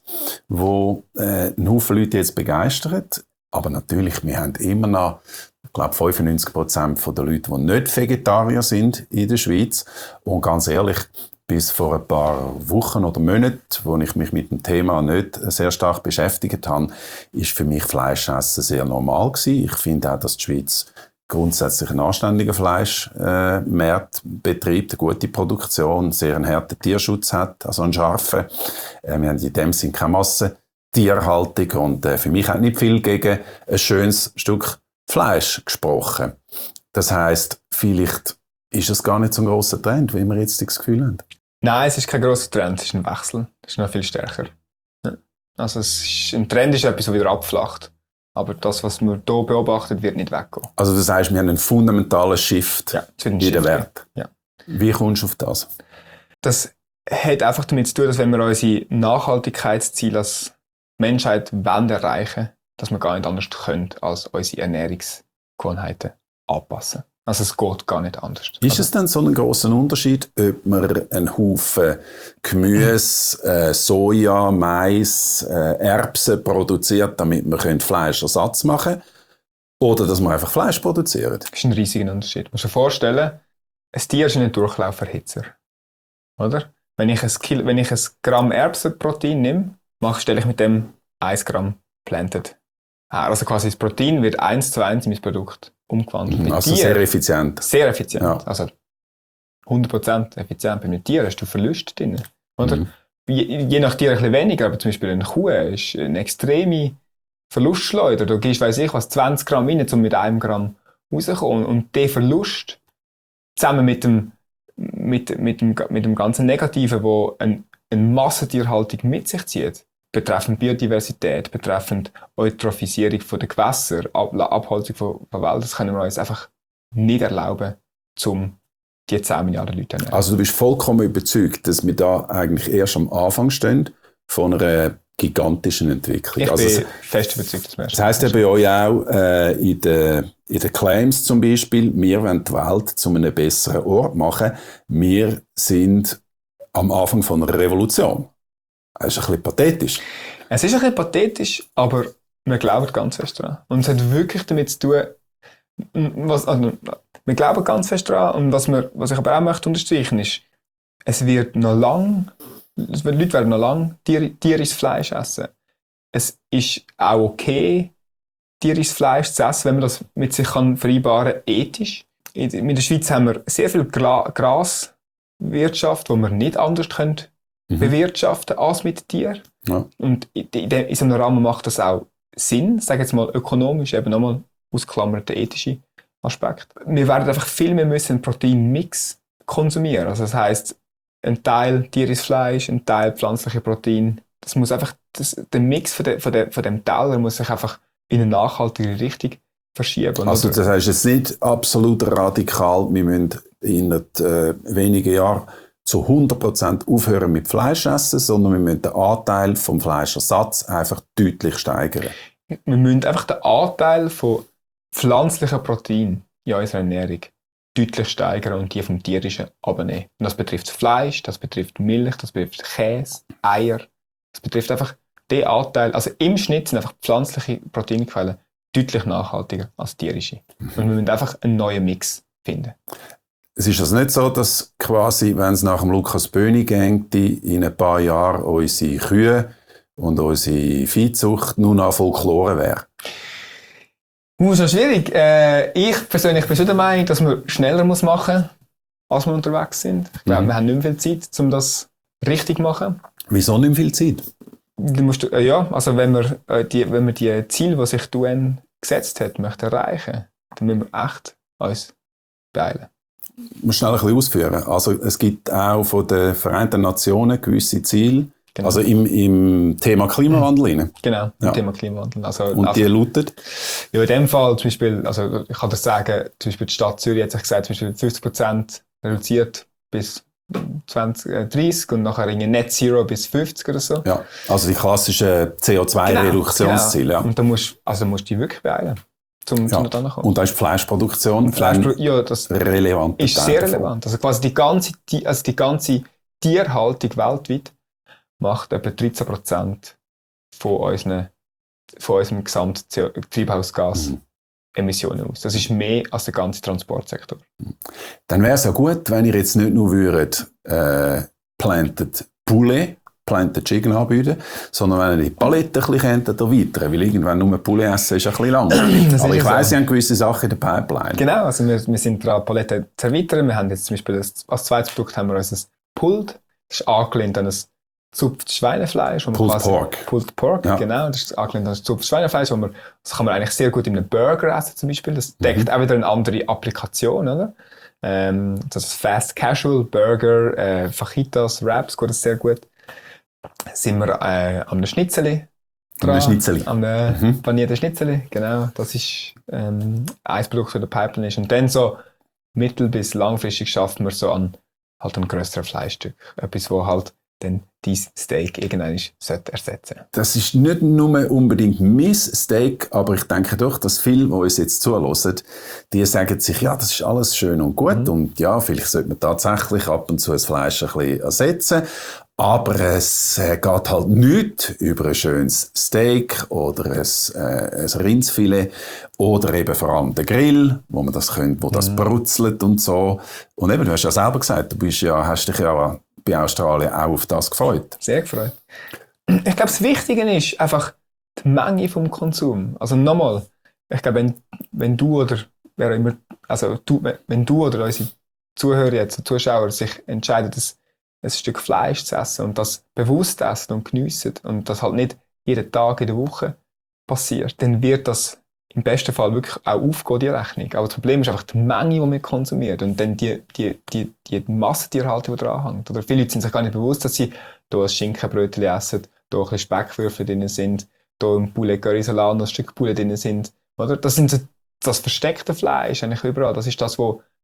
wo äh, einen Haufen Leute jetzt begeistert, aber natürlich, wir haben immer noch, ich glaube, fünfundneunzig Prozent der Leute, die nicht Vegetarier sind in der Schweiz. Und ganz ehrlich, bis vor ein paar Wochen oder Monaten, wo ich mich mit dem Thema nicht sehr stark beschäftigt habe, ist für mich Fleischessen sehr normal gewesen. Ich finde auch, dass die Schweiz grundsätzlich einen anständigen Fleischmarkt äh, betreibt, eine gute Produktion, sehr einen harten Tierschutz hat, also einen scharfen. Äh, wir haben in dem Sinne keine Massentierhaltung und äh, für mich hat nicht viel gegen ein schönes Stück Fleisch gesprochen. Das heisst, vielleicht ist es gar nicht so ein grosser Trend, wie wir jetzt das Gefühl haben? Nein, es ist kein grosser Trend, es ist ein Wechsel. Es ist noch viel stärker. Ja. Also es ist, ein Trend ist etwas, das wieder abflacht. Aber das, was man hier beobachtet, wird nicht weggehen. Also das heisst, wir haben einen fundamentalen Shift ja, in den Wert. Ja. Wie kommst du auf das? Das hat einfach damit zu tun, dass wenn wir unsere Nachhaltigkeitsziele als Menschheit wollen erreichen, dass wir gar nicht anders können, als unsere Ernährungsgewohnheiten anpassen. Also es geht gar nicht anders. Ist also, es denn so ein grosser Unterschied, ob man einen Haufen Gemüse, äh, Soja, Mais, äh, Erbsen produziert, damit man Fleischersatz machen kann, oder dass man einfach Fleisch produziert? Das ist ein riesiger Unterschied. Du musst dir vorstellen, ein Tier ist ein Durchlauferhitzer. Oder? Wenn ich ein, Kilo, wenn ich ein Gramm Erbsenprotein nehme, mache, stelle ich mit dem ein Gramm Planted. Also quasi das Protein wird eins zu eins in mein Produkt umgewandelt. Also Tier, sehr effizient. Sehr effizient. Ja. Also hundert Prozent effizient. Bei einem Tier hast du Verluste drin. Oder? Mhm. Je, je nach Tier ein bisschen weniger, aber zum Beispiel eine Kuh ist eine extreme Verlustschleuder. Du gehst, weiss ich was, zwanzig Gramm rein, um mit einem Gramm rauszukommen. Und der Verlust, zusammen mit dem, mit, mit dem, mit dem ganzen Negativen, das ein, eine Massentierhaltung mit sich zieht, betreffend Biodiversität, betreffend Eutrophisierung der Gewässer, Ab- Abholzung von, von Wäldern, das können wir uns einfach nicht erlauben, um die zehn Milliarden Leute zu ernähren. Also du bist vollkommen überzeugt, dass wir da eigentlich erst am Anfang stehen von einer gigantischen Entwicklung. Ich also bin es, fest überzeugt, dass wir Das heisst ja bei euch auch äh, in den in den Claims zum Beispiel, wir wollen die Welt zu einem besseren Ort machen. Wir sind am Anfang von einer Revolution. Das ist ein bisschen pathetisch. Es ist ein bisschen pathetisch, aber wir glauben ganz fest dran. Und es hat wirklich damit zu tun, was, also, wir glauben ganz fest dran. Und was, wir, was ich aber auch möchte unterstreichen ist, es wird noch lang, die Leute werden noch lange Tier, tierisches Fleisch essen. Es ist auch okay, tierisches Fleisch zu essen, wenn man das mit sich kann vereinbaren kann, ethisch. In, in der Schweiz haben wir sehr viel Gra- Graswirtschaft, die wir nicht anders können mhm. bewirtschaften als mit Tieren. Ja. Und in, in, in so einem Rahmen macht das auch Sinn, sage jetzt mal ökonomisch, eben nochmal ausklammert der ethische Aspekt. Wir werden einfach viel mehr müssen einen Proteinmix konsumieren. Also das heisst, ein Teil tierisches Fleisch, ein Teil pflanzliche Protein. Das muss einfach, das, der Mix von, de, von, de, von dem Teller muss sich einfach in eine nachhaltige Richtung verschieben. Also das heißt jetzt nicht absolut radikal, wir müssen in äh, wenigen Jahren zu hundert Prozent aufhören mit Fleisch essen, sondern wir müssen den Anteil vom Fleischersatz einfach deutlich steigern. Wir müssen einfach den Anteil von pflanzlichen Proteinen in unserer Ernährung deutlich steigern und die vom tierischen abnehmen. Und das betrifft Fleisch, das betrifft Milch, das betrifft Käse, Eier. Das betrifft einfach den Anteil, also im Schnitt sind einfach pflanzliche Proteinquellen deutlich nachhaltiger als tierische. Und wir müssen einfach einen neuen Mix finden. Es ist also nicht so, dass quasi, wenn es nach dem Lukas Böhni geht, in ein paar Jahren unsere Kühe und unsere Viehzucht nur noch Folklore wäre? Uh, schon schwierig. Äh, ich persönlich bin schon der Meinung, dass man schneller muss machen muss, als wir unterwegs sind. Ich glaube, mhm. wir haben nicht mehr viel Zeit, um das richtig zu machen. Wieso nicht mehr viel Zeit? Du musst, äh, ja, also wenn wir, äh, die, wenn wir die Ziele, die sich die U N gesetzt hat, möchten erreichen, dann müssen wir echt uns beeilen. Ich muss schnell ein bisschen ausführen. Also es gibt auch von den Vereinten Nationen gewisse Ziele, genau. also im, im Thema Klimawandel. Mhm. Genau, im ja. Thema Klimawandel. Also, und also, die lautet? Ja, in dem Fall zum Beispiel, also ich kann das sagen, zum Beispiel die Stadt Zürich hat sich gesagt, zum Beispiel fünfzig Prozent reduziert bis zwanzig dreißig und nachher in Net Zero bis fünfzig oder so. Ja, also die klassischen C O zwei Reduktionsziele. Genau. Ja. Und da musst, also musst du dich wirklich beeilen. Zum, ja. zum da kommen. Und da ist die Fleischproduktion Fleischpro- ja, das relevant. Ist sehr relevant. Also quasi die ganze, die, also die ganze Tierhaltung weltweit macht etwa dreizehn Prozent von, unseren, von unserem Gesamt-Treibhausgas-Emissionen aus. Das ist mehr als der ganze Transportsektor. Dann wäre es ja gut, wenn ihr jetzt nicht nur würdet, äh, Planted Poulet, Planted Chicken anbieten, sondern wenn ihr die Palette ein bisschen erweitern, weil irgendwann nur Poulet essen ist ein bisschen langweilig. Aber ich weiss, so. Sie haben gewisse Sachen in der Pipeline. Genau, also wir, wir sind dran, Palette zu erweitern. Wir haben jetzt zum Beispiel das, als zweites Produkt haben wir unser Pulled, das ist angelehnt an ein gezupftes Schweinefleisch. Pulled Pork. Pulled Pork, ja. Genau, das ist angelehnt an ein gezupftes Schweinefleisch, wo man, das kann man eigentlich sehr gut in einem Burger essen zum Beispiel. Das deckt mhm. auch wieder eine andere Applikation, oder? Ähm, das ist Fast Casual, Burger, äh, Fajitas, Wraps, geht das sehr gut. Sind wir äh, an einem Schnitzeli dran. An einem Schnitzeli. An einem mhm. panierten Schnitzeli, genau. Das ist ähm, ein Produkt, das der Pipeline ist. Und dann so mittel- bis langfristig schaffen wir so an halt einem grösseren Fleischstück. Etwas, wo halt dann dein Steak irgendwann ersetzen sollte. Das ist nicht nur unbedingt mein Steak, aber ich denke doch, dass viele, die uns jetzt zuhören, die sagen sich, ja, das ist alles schön und gut mhm. und ja, vielleicht sollte man tatsächlich ab und zu das Fleisch ein bisschen ersetzen. Aber es äh, geht halt nicht über ein schönes Steak oder ein, äh, ein Rindsfilet oder eben vor allem den Grill, wo man das könnte, wo das brutzelt und so. Und eben, du hast ja selber gesagt, du bist ja, hast dich ja bei Australien auch auf das gefreut. Sehr gefreut. Ich glaube, das Wichtige ist einfach die Menge vom Konsum. Also nochmal, ich glaube, wenn, wenn du oder wer immer, also du, wenn du oder unsere Zuhörer jetzt, Zuschauer sich entscheiden, dass ein Stück Fleisch zu essen und das bewusst essen und geniessen und das halt nicht jeden Tag in der Woche passiert, dann wird das im besten Fall wirklich auch aufgehen, die Rechnung. Aber das Problem ist einfach die Menge, die man konsumiert und dann die, die, die, die Massentierhaltung, die dran hängt. Oder viele Leute sind sich gar nicht bewusst, dass sie hier ein Schinkenbrötchen essen, hier ein bisschen Speckwürfel drin sind, hier ein Poulet Curry Salat, ein Stück Poulet drin sind. Oder? Das sind so das versteckte Fleisch eigentlich überall. Das ist das, was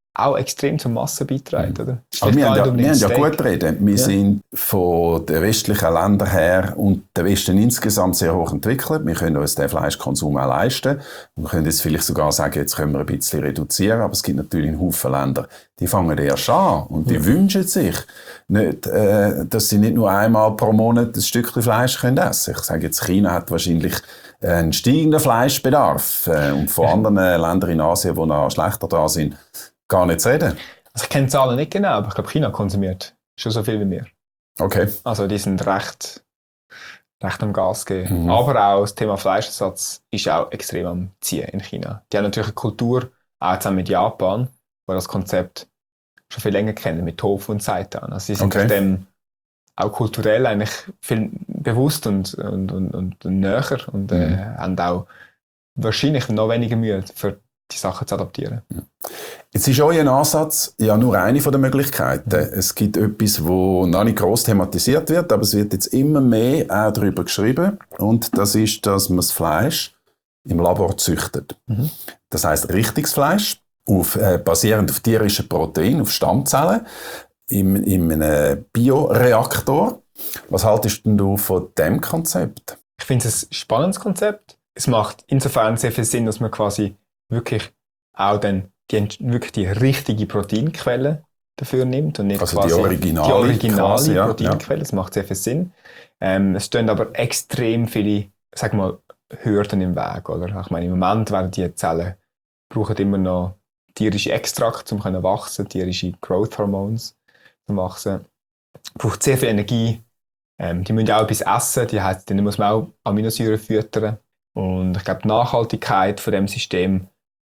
auch extrem zur Masse beiträgt, oder? Aber wir haben ja, wir haben ja Steak. gut reden. Wir Ja. sind von den westlichen Ländern her und der Westen insgesamt sehr hoch entwickelt. Wir können uns den Fleischkonsum auch leisten. Wir können jetzt vielleicht sogar sagen, jetzt können wir ein bisschen reduzieren, aber es gibt natürlich einen Haufen Länder, die fangen erst an und die Ja. wünschen sich nicht, äh, dass sie nicht nur einmal pro Monat ein Stückchen Fleisch können essen. Ich sage jetzt, China hat wahrscheinlich einen steigenden Fleischbedarf äh, und von anderen Ländern in Asien, die noch schlechter da sind, gar nicht zu reden. Also ich kenne die Zahlen nicht genau, aber ich glaube, China konsumiert schon so viel wie wir. Okay. Also die sind recht, recht am Gas geben. Mhm. Aber auch das Thema Fleischersatz ist auch extrem am Ziehen in China. Die haben natürlich eine Kultur, auch zusammen mit Japan, wo das Konzept schon viel länger kennen, mit Tofu und Seitan. Also sie sind Okay. dem auch kulturell eigentlich viel bewusst und, und, und, und näher und äh, Mhm. haben auch wahrscheinlich noch weniger Mühe, für die Sachen zu adaptieren. Jetzt ist euer Ansatz ja nur eine von den Möglichkeiten. Es gibt etwas, das noch nicht gross thematisiert wird, aber es wird jetzt immer mehr auch darüber geschrieben. Und das ist, dass man das Fleisch im Labor züchtet. Mhm. Das heisst, richtiges Fleisch, auf, äh, basierend auf tierischen Proteinen, auf Stammzellen, in, in einem Bioreaktor. Was haltest denn du von diesem Konzept? Ich finde es ein spannendes Konzept. Es macht insofern sehr viel Sinn, dass man quasi wirklich auch dann die, wirklich die richtige Proteinquelle dafür nimmt und nicht Also quasi die originale, die originale quasi, ja, Proteinquelle. Das macht sehr viel Sinn. Ähm, es stehen aber extrem viele, sag mal, Hürden im Weg. Oder? Ich meine, im Moment werden die Zellen brauchen immer noch tierische Extrakte, um zu wachsen, tierische Growth Hormones zum Wachsen. Braucht sehr viel Energie. Ähm, die müssen ja auch etwas essen, die heißt, denen muss man auch Aminosäuren füttern. Und ich glaube, die Nachhaltigkeit von dem System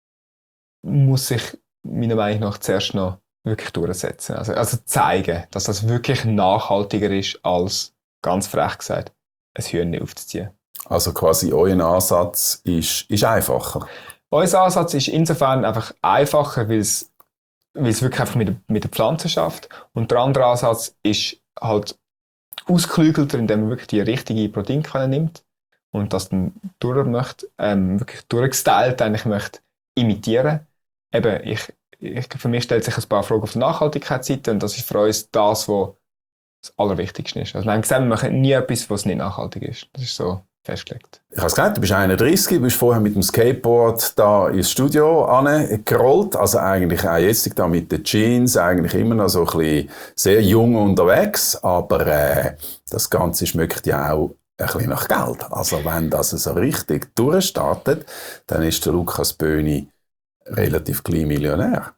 muss sich meiner Meinung nach zuerst noch wirklich durchsetzen. Also, also zeigen, dass das wirklich nachhaltiger ist, als, ganz frech gesagt, ein Hühnchen aufzuziehen. Also quasi euer Ansatz ist, ist einfacher. Unser Ansatz ist insofern einfach einfacher, weil es, weil es wirklich einfach mit der, mit der Pflanze schafft. Und der andere Ansatz ist halt ausgeklügelter, indem man wirklich die richtige Proteinquelle nimmt und das dann durch möchte, ähm, wirklich durchgestylt eigentlich möchte imitieren. Eben, ich, ich, für mich stellt sich ein paar Fragen auf der Nachhaltigkeitsseite und das ist für uns das, was das Allerwichtigste ist. Also wir haben gesagt, wir machen nie etwas, was nicht nachhaltig ist. Das ist so festgelegt. Ich habe es gesagt, du bist einunddreißig, du bist vorher mit dem Skateboard da ins Studio gerollt, also eigentlich auch jetzt da mit den Jeans, eigentlich immer noch so ein bisschen sehr jung unterwegs, aber äh, das Ganze schmeckt ja auch ein bisschen nach Geld. Also wenn das so richtig durchstartet, dann ist der Lukas Böhni relativ klein Millionär.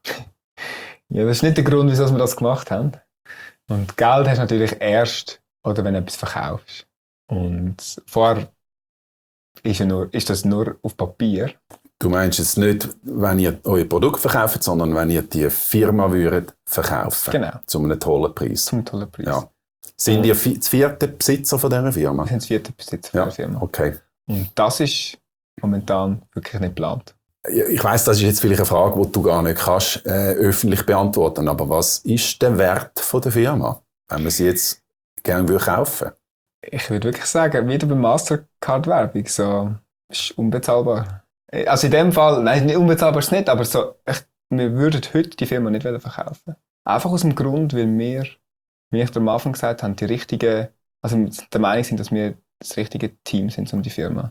Ja, das ist nicht der Grund, wieso wir das gemacht haben. Und Geld hast du natürlich erst, oder wenn du etwas verkaufst. Und vorher ist, ja nur, ist das nur auf Papier. Du meinst jetzt nicht, wenn ihr euer Produkt verkauft, sondern wenn ihr die Firma würdet verkaufen. Genau. Zu einem tollen Preis. Zum tollen Preis. Ja. Sind ihr das vierte Besitzer von dieser Firma? Wir sind das vierte Besitzer Ja, der Firma. okay. Und das ist momentan wirklich nicht geplant. Ich weiss, das ist jetzt vielleicht eine Frage, die du gar nicht kannst, äh, öffentlich beantworten. Aber was ist der Wert von der Firma, wenn man sie jetzt gerne würde kaufen? Ich würde wirklich sagen, wieder bei Mastercard-Werbung, so, ist unbezahlbar. Also in dem Fall, nein, nicht unbezahlbar ist es nicht, aber so, ich, wir würden heute die Firma nicht verkaufen. Einfach aus dem Grund, weil wir, wie ich am Anfang gesagt habe, die richtige, also der Meinung sind, dass wir das richtige Team sind, um die Firma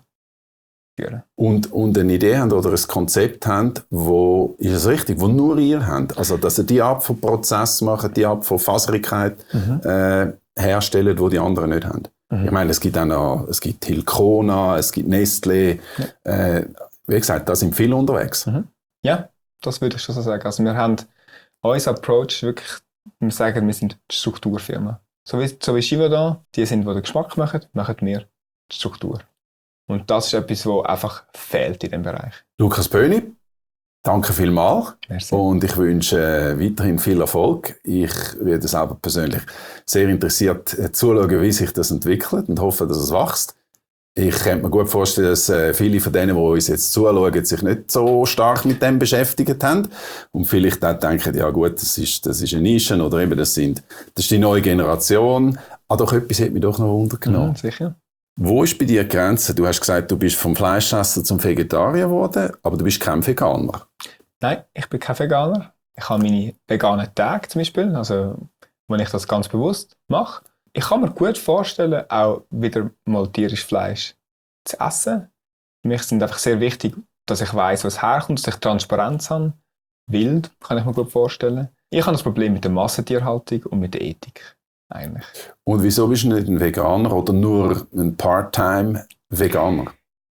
zu führen. Und, und eine Idee haben oder ein Konzept haben, wo, ist es richtig, wo nur ihr habt? Also, dass ihr die Art von Prozess macht, die Art von Faserigkeit mhm. äh, herstellen, die die anderen nicht haben. Mhm. Ich meine, es gibt auch noch, es gibt Hilcona, es gibt Nestlé. Ja. Äh, wie gesagt, da sind viele unterwegs. Mhm. Ja, das würde ich schon so sagen. Also wir haben, unser Approach wirklich, wir sagen, wir sind die Strukturfirma. So wie, so wie Givaudan, die sind, die den Geschmack machen, machen wir die Struktur. Und das ist etwas, was einfach fehlt in diesem Bereich. Lukas Böhni, danke vielmals. Merci. Und ich wünsche äh, weiterhin viel Erfolg. Ich werde selber persönlich sehr interessiert äh, zuschauen, wie sich das entwickelt und hoffe, dass es wächst. Ich könnte mir gut vorstellen, dass äh, viele von denen, die uns jetzt zuschauen, sich nicht so stark mit dem beschäftigt haben und vielleicht auch denken, ja gut, das ist, das ist eine Nische oder eben das, sind, das ist die neue Generation. Aber doch etwas hat mich doch noch wundergenommen. Mhm, sicher. Wo ist bei dir die Grenze? Du hast gesagt, du bist vom Fleischesser zum Vegetarier geworden, aber du bist kein Veganer. Nein, ich bin kein Veganer. Ich habe meine veganen Tage zum Beispiel, also wenn ich das ganz bewusst mache. Ich kann mir gut vorstellen, auch wieder mal tierisches Fleisch zu essen. Für mich sind einfach sehr wichtig, dass ich weiss, wo es herkommt, dass ich Transparenz habe. Wild, kann ich mir gut vorstellen. Ich habe das Problem mit der Massentierhaltung und mit der Ethik, eigentlich. Und wieso bist du nicht ein Veganer oder nur ein Part-Time-Veganer?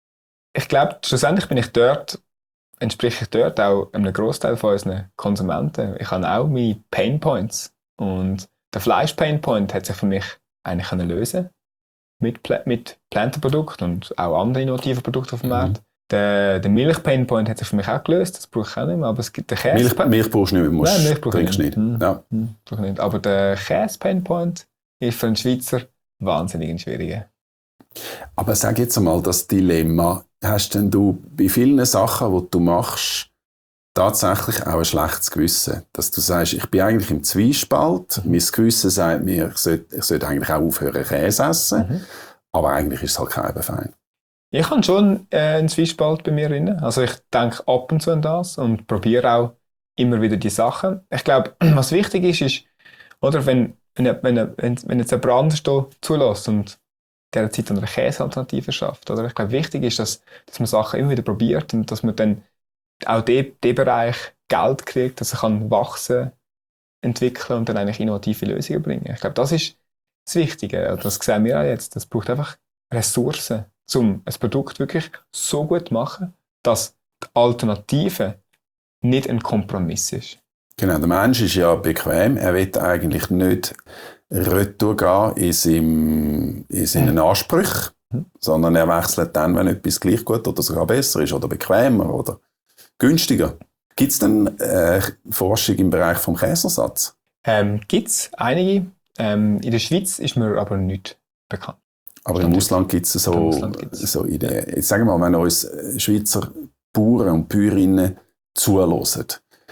Ich glaube, schlussendlich bin ich dort, entspreche ich dort auch einem Großteil von unseren Konsumenten. Ich habe auch meine Pain Points. Und der Fleisch-Pain Point hat sich für mich eigentlich können lösen mit, Pla- mit Plantenprodukten und auch anderen innovativen Produkten auf dem Markt. Der, der Milch-Pain-Point hat sich für mich auch gelöst, das brauche ich auch nicht mehr, aber es gibt den Käse... Milch, Milch brauchst du nicht mehr, musst, Nein, Milch brauche ich trinkst nicht. nicht. Ja. Hm, brauche ich nicht. Aber der Käse-Pain-Point ist für einen Schweizer wahnsinnig ein schwieriger. Aber sag jetzt einmal, das Dilemma, hast denn du bei vielen Sachen, die du machst, tatsächlich auch ein schlechtes Gewissen? Dass du sagst, ich bin eigentlich im Zwiespalt, mein Gewissen sagt mir, ich sollte, ich sollte eigentlich auch aufhören, Käse essen, mhm. aber eigentlich ist es halt kein fein. Ich habe schon äh, einen Zwiespalt bei mir drin. Also ich denke ab und zu an das und probiere auch immer wieder die Sachen. Ich glaube, was wichtig ist, ist, oder wenn, wenn, wenn, wenn, wenn jetzt jemand anderes da zulässt und der Zeit eine Käsealternative schafft. Oder? Ich glaube, wichtig ist, dass, dass man Sachen immer wieder probiert und dass man dann auch in diesem Bereich Geld kriegt, dass er kann wachsen, entwickeln und dann eigentlich innovative Lösungen bringen. Ich glaube, das ist das Wichtige. Das sehen wir auch jetzt. Das braucht einfach Ressourcen, um ein Produkt wirklich so gut zu machen, dass die Alternative nicht ein Kompromiss ist. Genau, der Mensch ist ja bequem. Er will eigentlich nicht retour gehen in seinen, in seinen Ansprüchen, mhm. sondern er wechselt dann, wenn etwas gleich gut oder sogar besser ist oder bequemer oder günstiger. Gibt es denn äh, Forschung im Bereich des Käseersatzes? Ähm, gibt es einige. Ähm, in der Schweiz ist mir aber nicht bekannt. Aber im Ausland gibt es so, so Ideen. Jetzt sagen wir mal, wenn uns Schweizer Bauern und Bäuerinnen zuhören,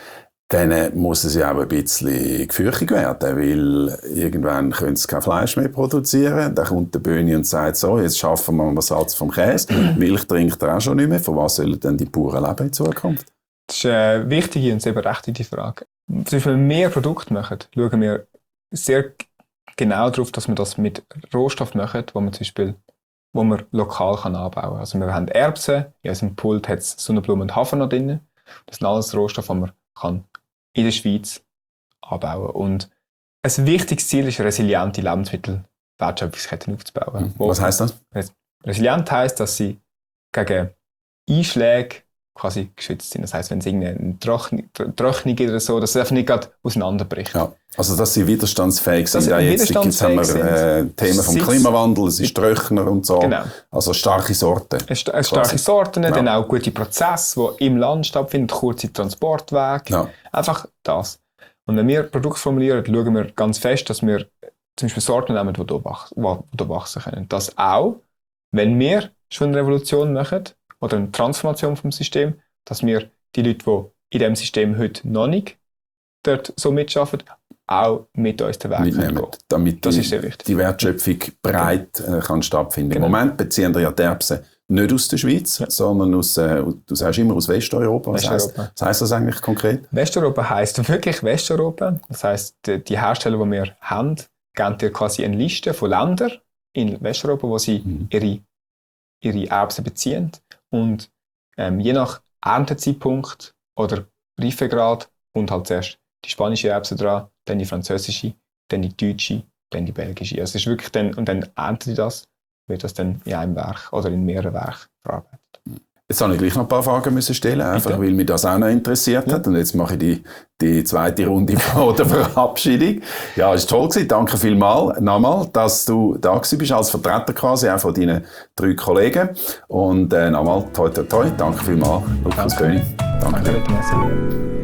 dann muss es ja auch ein bisschen gefürchtig werden, weil irgendwann können sie kein Fleisch mehr produzieren. Dann kommt der Böhni und sagt so, jetzt schaffen wir einen Ersatz vom Käse. Milch trinkt er auch schon nicht mehr. Von was sollen denn die Bauern leben in Zukunft? Das ist eine wichtige und sehr berechtigte Frage. Zum Beispiel, wenn wir mehr Produkte machen, schauen wir sehr genau darauf, dass wir das mit Rohstoffen machen, wo man zum Beispiel wo man lokal kann anbauen kann. Also wir haben Erbsen, in unserem Pult hat es Sonnenblumen und Hafer noch drin. Das sind alles Rohstoffe, die man kann in der Schweiz anbauen. Und ein wichtiges Ziel ist, resiliente Lebensmittelwertschöpfungsketten aufzubauen. Was heisst das? Resilient heisst, dass sie gegen Einschläge quasi geschützt sind. Das heisst, wenn es irgendeine Trocknung gibt oder so, dass es einfach nicht gerade auseinanderbricht. Ja. Also, dass sie widerstandsfähig sind. Ja, jetzt jetzt haben wir äh, Themen vom Klimawandel, es ist trockener und so. Genau. Also starke Sorten. Es st- starke Sorten, ja. Dann auch gute Prozesse, die im Land stattfinden, kurze Transportwege. Ja. Einfach das. Und wenn wir Produkte formulieren, schauen wir ganz fest, dass wir zum Beispiel Sorten nehmen, die hier wachsen können. Das auch, wenn wir schon eine Revolution machen, oder eine Transformation vom System, dass wir die Leute, die in diesem System heute noch nicht dort so mitarbeiten, auch mit uns den Weg mitnehmen, gehen. Damit das die, ist sehr wichtig. Die Wertschöpfung breit äh, kann stattfinden. Genau. Im Moment beziehen wir ja die Erbsen nicht aus der Schweiz, ja. sondern aus, äh, du sagst immer aus Westeuropa. Was Westeuropa. Heisst, was heisst das eigentlich konkret? Westeuropa heisst wirklich Westeuropa. Das heisst, die, die Hersteller, die wir haben, geben dir quasi eine Liste von Ländern in Westeuropa, wo sie mhm. ihre, ihre Erbsen beziehen. Und ähm, je nach Erntezeitpunkt oder Reifegrad kommt halt zuerst die spanische Erbse dran, dann die französische, dann die deutsche, dann die belgische. Also es ist wirklich dann, und dann erntet sie das, wird das dann in einem Werk oder in mehreren Werken verarbeitet. Jetzt habe ich gleich noch ein paar Fragen müssen stellen, einfach Bitte? Weil mich das auch noch interessiert ja. hat. Und jetzt mache ich die, die zweite Runde von der Verabschiedung. Ja, es war toll gewesen. Danke vielmals nochmal, dass du da gewesen bist, als Vertreter quasi auch von deinen drei Kollegen. Und äh, nochmal toi toi toi. Danke vielmals, Lukas Böhni. Danke. Danke.